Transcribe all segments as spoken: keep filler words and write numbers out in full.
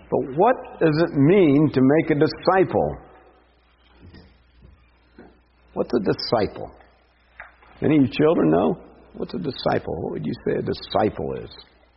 But what does it mean to make a disciple? What's a disciple? Any of you children know? What's a disciple? What would you say a disciple is?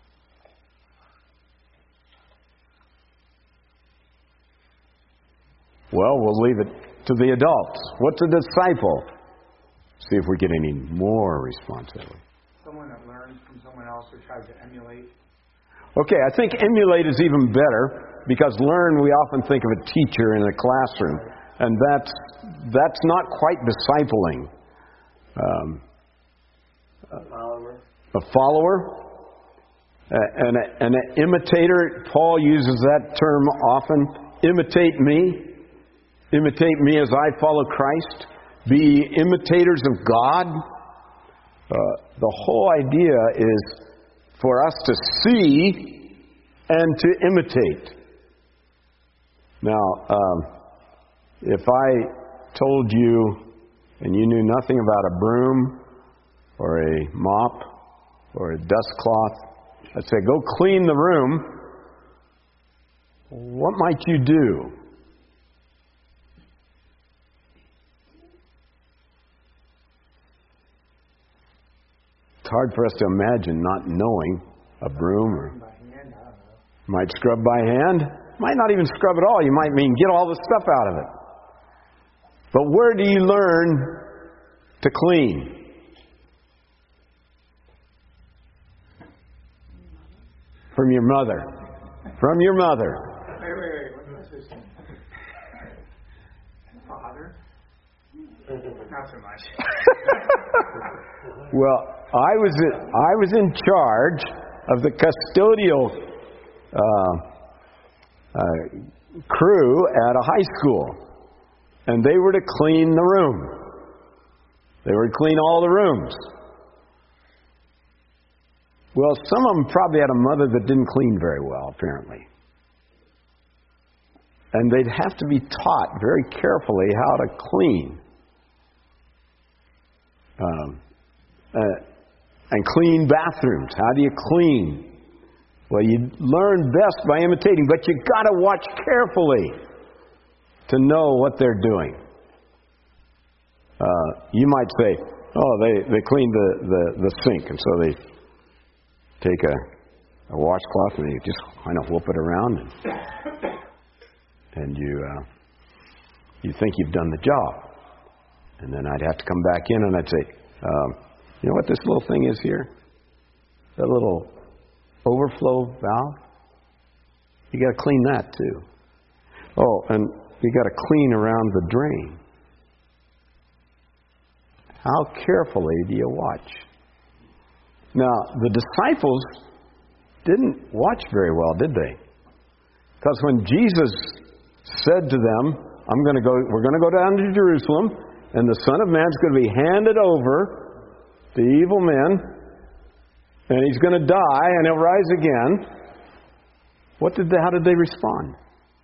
Well, we'll leave it to the adults. What's a disciple? See if we get any more responsibility. Someone that learns from someone else or tries to emulate. Okay, I think emulate is even better because learn, we often think of a teacher in a classroom, and that's that's not quite discipling. Um, a follower. A follower, uh, and a, an imitator. Paul uses that term often. Imitate me. Imitate me as I follow Christ. Be imitators of God. Uh, the whole idea is for us to see and to imitate. Now, um, if I told you and you knew nothing about a broom or a mop or a dust cloth, I'd say, go clean the room. What might you do? It's hard for us to imagine not knowing a broom or might scrub by hand. Might not even scrub at all. You might mean get all the stuff out of it. But where do you learn to clean? From your mother. From your mother. Wait, wait, wait. What's this? Father? Not so much. Well, I was in, I was in charge of the custodial uh, uh, crew at a high school, and they were to clean the room. They were to clean all the rooms. Well, some of them probably had a mother that didn't clean very well, apparently. And they'd have to be taught very carefully how to clean. Um, uh, and clean bathrooms. How do you clean? Well, you learn best by imitating, but you've got to watch carefully to know what they're doing. Uh, you might say, oh, they, they clean the, the, the sink, and so they take a, a washcloth and you just kind of whoop it around, and, and you uh, you think you've done the job. And then I'd have to come back in and I'd say, um, you know what this little thing is here? That little overflow valve? You got to clean that too. Oh, and you got to clean around the drain. How carefully do you watch? Now, the disciples didn't watch very well, did they? Because when Jesus said to them, I'm going to go, we're going to go down to Jerusalem, and the Son of Man's going to be handed over to evil men, and he's going to die, and he'll rise again. What did they, how did they respond?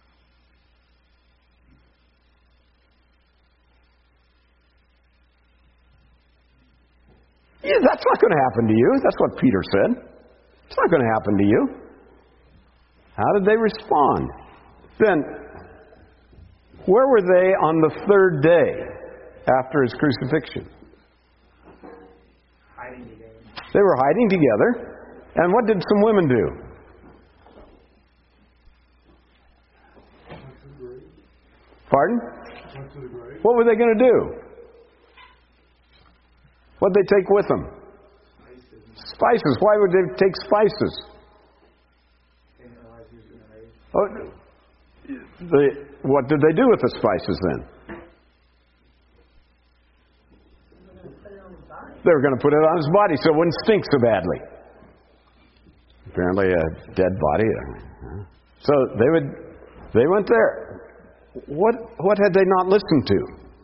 Yeah, that's not going to happen to you. That's what Peter said. It's not going to happen to you. How did they respond? Then, where were they on the third day after his crucifixion? Hiding together. They were hiding together. And what did some women do? Pardon? What were they going to do? What did they take with them? Spices. Spices. Why would they take spices? Oh, they, what did they do with the spices then? They were going to put it on his body so it wouldn't stink so badly. Apparently a dead body. So they would, they went there. What, what had they not listened to?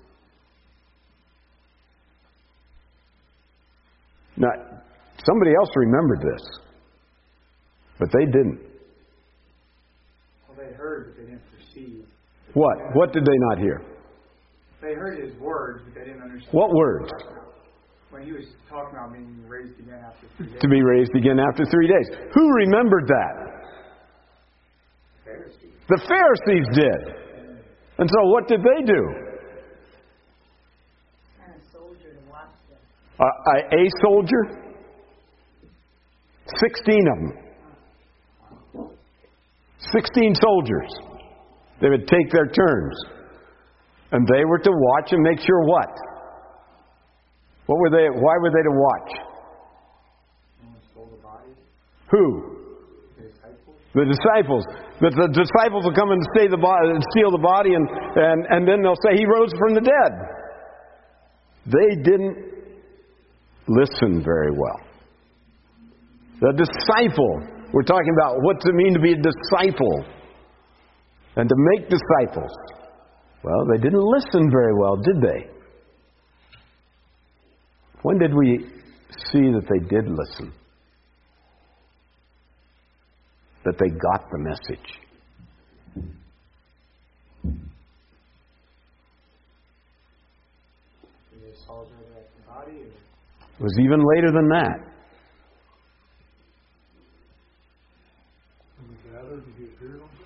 Now, somebody else remembered this, but they didn't. Well, they heard, but they didn't perceive. What? What did they not hear? They heard his words, but they didn't understand. What words? When he was talking about being raised again after three days. To be raised again after three days. Who remembered that? Pharisees. The Pharisees did. And so what did they do? And a soldier to watch them. Uh, a, a soldier? Sixteen of them. Sixteen soldiers. They would take their turns. And they were to watch and make sure what? What were they? Why were they to watch? Someone stole the body. Who? The disciples. The disciples. The, the disciples will come and stay the body, steal the body, and, and, and then they'll say, He rose from the dead. They didn't listen very well. The disciple. We're talking about what's it mean to be a disciple. And to make disciples. Well, they didn't listen very well, did they? When did we see that they did listen? That they got the message. Did they saw the resurrected body? Or? It was even later than that. When we gathered, did you hear them?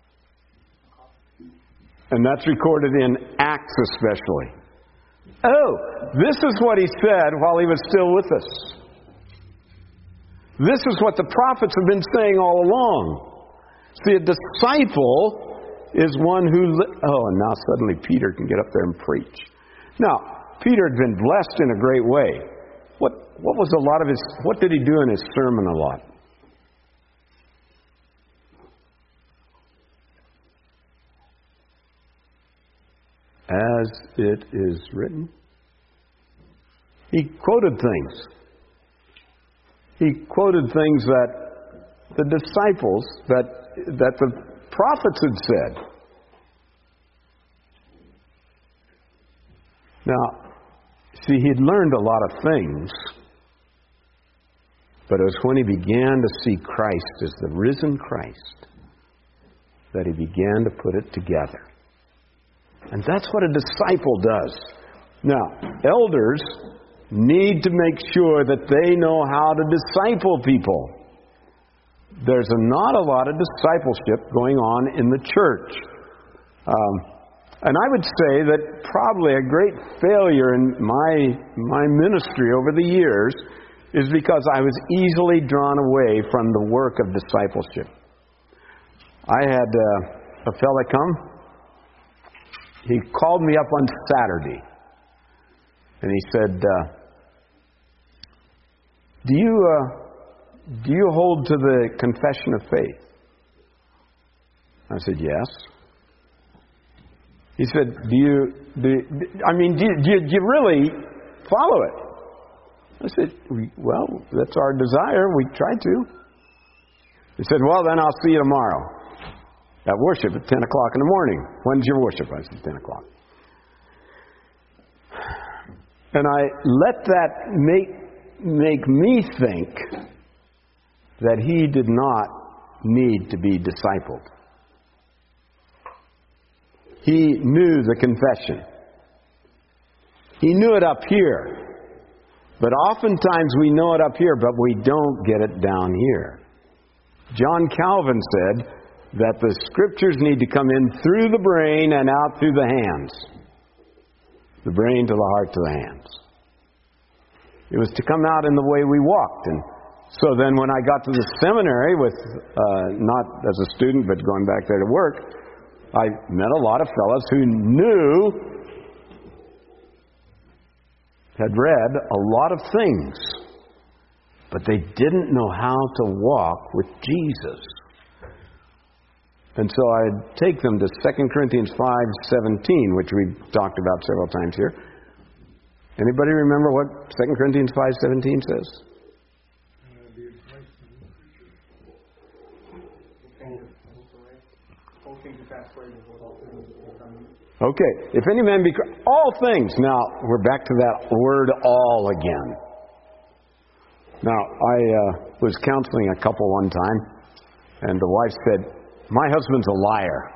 And that's recorded in Acts especially. Oh, this is what he said while he was still with us. This is what the prophets have been saying all along. See, a disciple is one who... Li- oh, and now suddenly Peter can get up there and preach. Now, Peter had been blessed in a great way. What, what was a lot of his... What did he do in his sermon a lot? As it is written. He quoted things. He quoted things that the disciples, that that the prophets had said. Now, see, he'd learned a lot of things, but it was when he began to see Christ as the risen Christ that he began to put it together. And that's what a disciple does. Now, elders need to make sure that they know how to disciple people. There's a, not a lot of discipleship going on in the church. Um, and I would say that probably a great failure in my, my ministry over the years is because I was easily drawn away from the work of discipleship. I had uh, a fella come. He called me up on Saturday, and he said, uh, "Do you uh, do you hold to the confession of faith?" I said, "Yes." He said, "Do you? Do, I mean, do you, do you, do you really follow it?" I said, "Well, that's our desire. We try to." He said, "Well, then I'll see you tomorrow. At worship at ten o'clock in the morning." "When's your worship?" I said, ten o'clock. And I let that make, make me think that he did not need to be discipled. He knew the confession. He knew it up here. But oftentimes we know it up here, but we don't get it down here. John Calvin said that the Scriptures need to come in through the brain and out through the hands. The brain to the heart to the hands. It was to come out in the way we walked. And so then when I got to the seminary, with uh, not as a student but going back there to work, I met a lot of fellows who knew, had read a lot of things, but they didn't know how to walk with Jesus. And so I'd take them to Second Corinthians five seventeen, which we've talked about several times here. Anybody remember what Second Corinthians five seventeen says? Okay, if any man be... All things. Now, we're back to that word all again. Now, I uh, was counseling a couple one time, and the wife said, "My husband's a liar."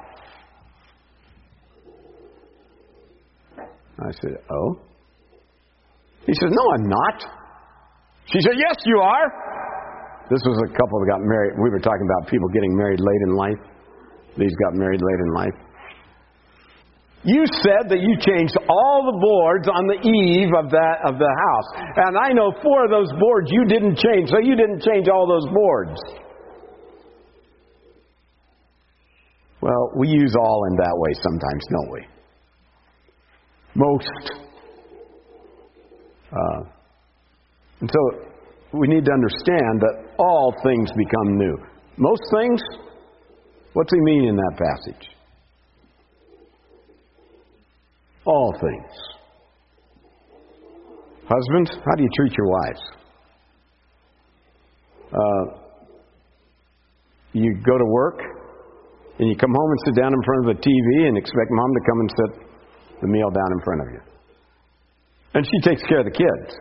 I said, "Oh?" He said, "No, I'm not." She said, "Yes, you are." This was a couple that got married. We were talking about people getting married late in life. These got married late in life. You said that you changed all the boards on the eve of that of the house. And I know four of those boards you didn't change, so you didn't change all those boards. Well, we use all in that way sometimes, don't we? Most. Uh, and so we need to understand that all things become new. Most things? What's he mean in that passage? All things. Husbands, how do you treat your wives? Uh, you go to work, and you come home and sit down in front of the T V and expect mom to come and set the meal down in front of you. And she takes care of the kids.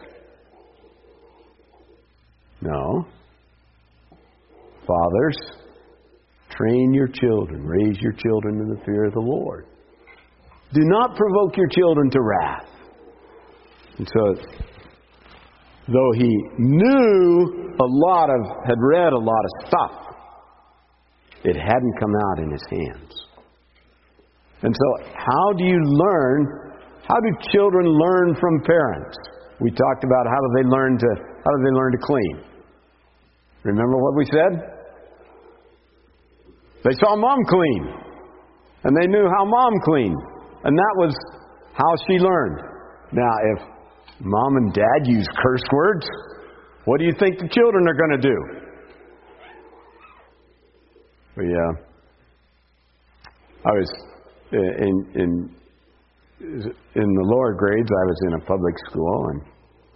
No. Fathers, train your children. Raise your children in the fear of the Lord. Do not provoke your children to wrath. And so, though he knew a lot of, had read a lot of stuff, it hadn't come out in his hands. And so, how do you learn? How do children learn from parents? We talked about how do they learn to how do they learn to clean. Remember what we said? They saw mom clean, and they knew how mom cleaned, and that was how she learned. Now, if mom and dad use curse words, what do you think the children are going to do? We, uh, I was in in in the lower grades. I was in a public school, and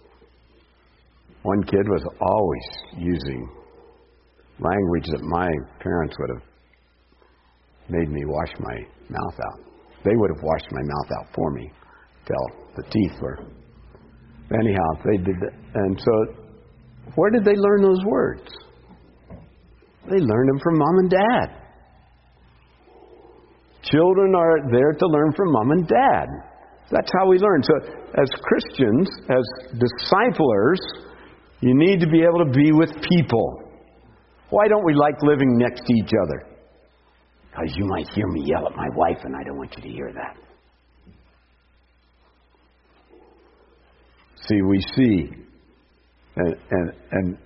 one kid was always using language that my parents would have made me wash my mouth out. They would have washed my mouth out for me till the teeth were. Anyhow, they did that. And so, where did they learn those words? They learned them from mom and dad. Children are there to learn from mom and dad. That's how we learn. So, as Christians, as disciplers, you need to be able to be with people. Why don't we like living next to each other? Because you might hear me yell at my wife, and I don't want you to hear that. See, we see, and, and, and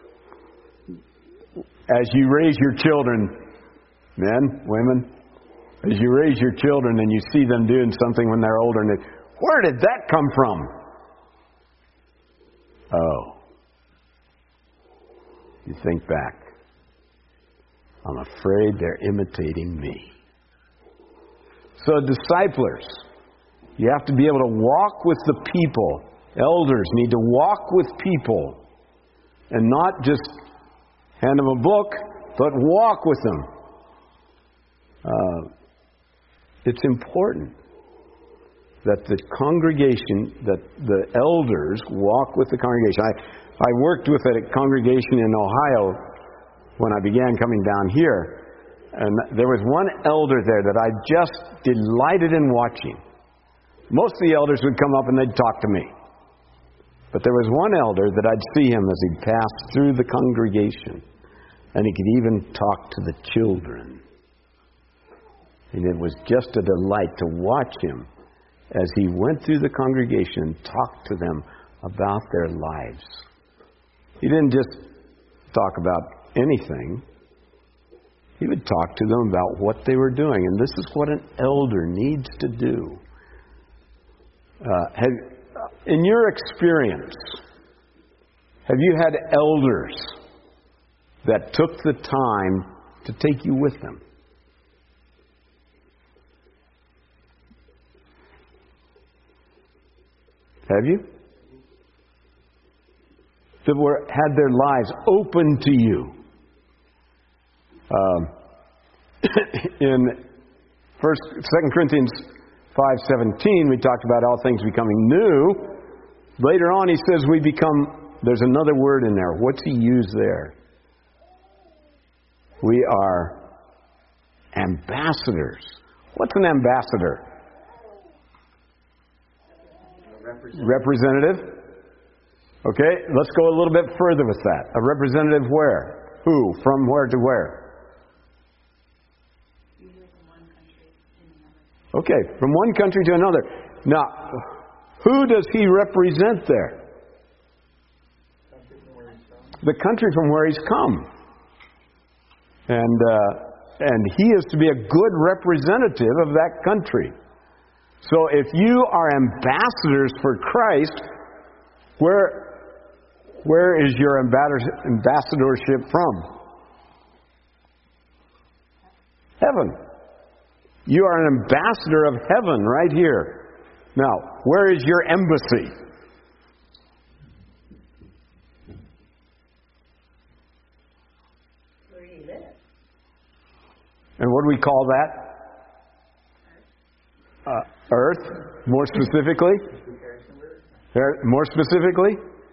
as you raise your children, men, women, as you raise your children and you see them doing something when they're older, and they, where did that come from? Oh. You think back. I'm afraid they're imitating me. So, disciplers, you have to be able to walk with the people. Elders need to walk with people and not just hand them a book, but walk with them. Uh, it's important that the congregation, that the elders walk with the congregation. I, I worked with a congregation in Ohio when I began coming down here, and there was one elder there that I just delighted in watching. Most of the elders would come up and they'd talk to me. But there was one elder that I'd see him as he passed through the congregation, and he could even talk to the children. And it was just a delight to watch him as he went through the congregation and talked to them about their lives. He didn't just talk about anything. He would talk to them about what they were doing. And this is what an elder needs to do. Uh, have, in your experience, have you had elders that took the time to take you with them? Have you? That were, had their lives open to you. Um, in First, Second Corinthians five seventeen, we talked about all things becoming new. Later on, he says we become. There's another word in there. What's he used there? We are ambassadors. What's an ambassador? Representative. Representative. Okay, let's go a little bit further with that. A representative where? Who? From where to where? Usually from one country to another. Okay, from one country to another. Now, who does he represent there? The country from where he's come. And uh, and he is to be a good representative of that country. So if you are ambassadors for Christ, where where is your ambassadorship from? Heaven. You are an ambassador of heaven right here. Now, where is your embassy? Where do you live? And what do we call that? Uh, earth, more specifically? There- More specifically?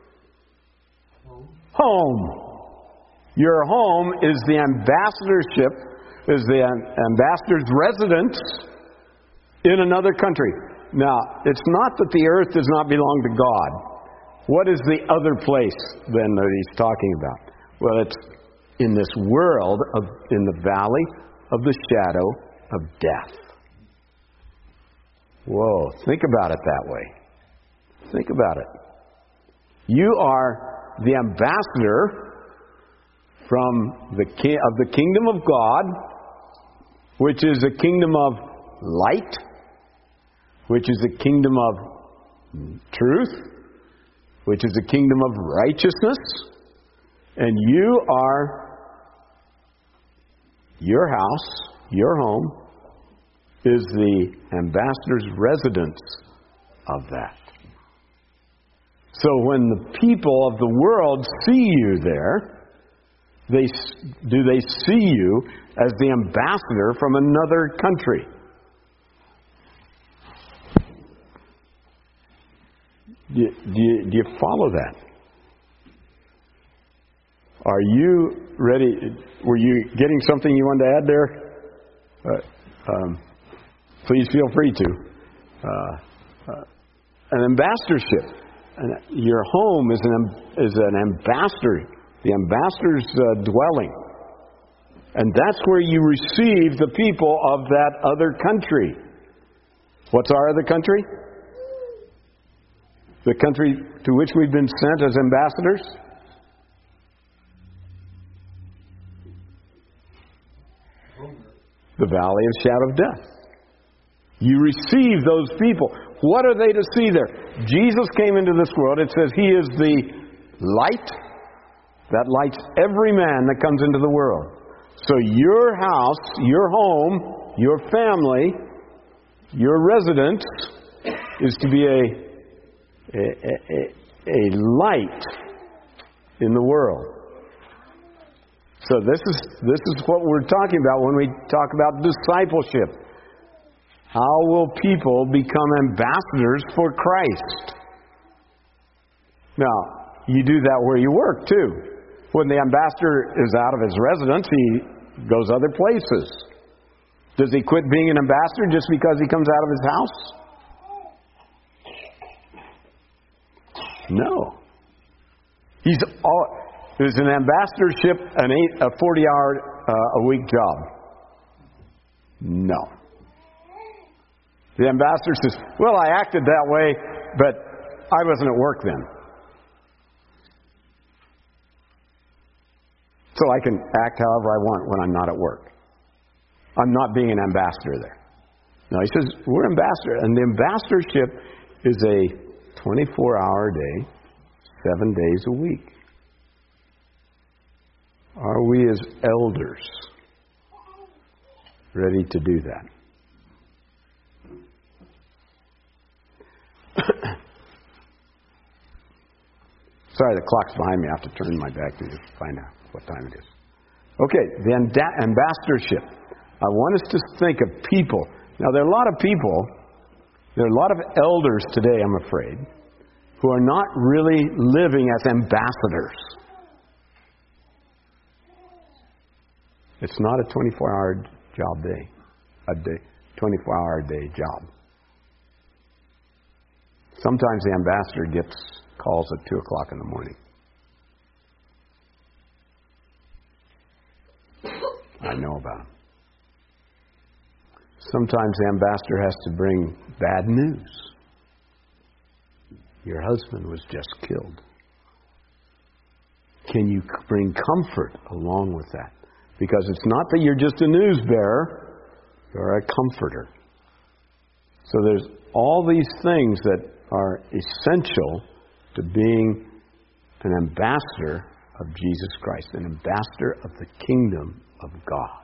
Home. Your home is the ambassadorship, is the am- ambassador's residence in another country. Now, it's not that the earth does not belong to God. What is the other place then that he's talking about? Well, it's in this world, of, in the valley of the shadow of death. Whoa, think about it that way. Think about it. You are the ambassador from the ki- of the kingdom of God, which is a kingdom of light, which is a kingdom of truth, which is a kingdom of righteousness, and you are, your house, your home, is the ambassador's residence of that. So when the people of the world see you there, they do they see you as the ambassador from another country? Do you, do you, do you follow that? Are you ready? Were you getting something you wanted to add there? Uh, um, please feel free to. Uh, uh, an ambassadorship. And your home is an, is an ambassador, the ambassador's uh, dwelling. And that's where you receive the people of that other country. What's our other country? The country to which we've been sent as ambassadors? The valley of shadow of death. You receive those people. What are they to see there? Jesus came into this world. It says He is the light that lights every man that comes into the world. So your house, your home, your family, your residence is to be a, a, a, a light in the world. So this is this is what we're talking about when we talk about discipleship. How will people become ambassadors for Christ? Now, you do that where you work too. When the ambassador is out of his residence, he goes other places. Does he quit being an ambassador just because he comes out of his house? No. He's all, is an ambassadorship an eight, a forty-hour uh, a week job? No. The ambassador says, well, I acted that way, but I wasn't at work then. So I can act however I want when I'm not at work. I'm not being an ambassador there. No, he says, we're ambassador. And the ambassadorship is a twenty-four hour day, seven days a week. Are we as elders ready to do that? Sorry, the clock's behind me. I have to turn my back to find out what time it is. Okay, the ambassadorship. I want us to think of people. Now, there are a lot of people, there are a lot of elders today, I'm afraid, who are not really living as ambassadors. It's not a twenty-four hour job day, a day, twenty-four hour day job. Sometimes the ambassador gets calls at two o'clock in the morning. I know about them. Sometimes the ambassador has to bring bad news. Your husband was just killed. Can you bring comfort along with that? Because it's not that you're just a news bearer, you're a comforter. So there's all these things that are essential to being an ambassador of Jesus Christ, an ambassador of the kingdom of God.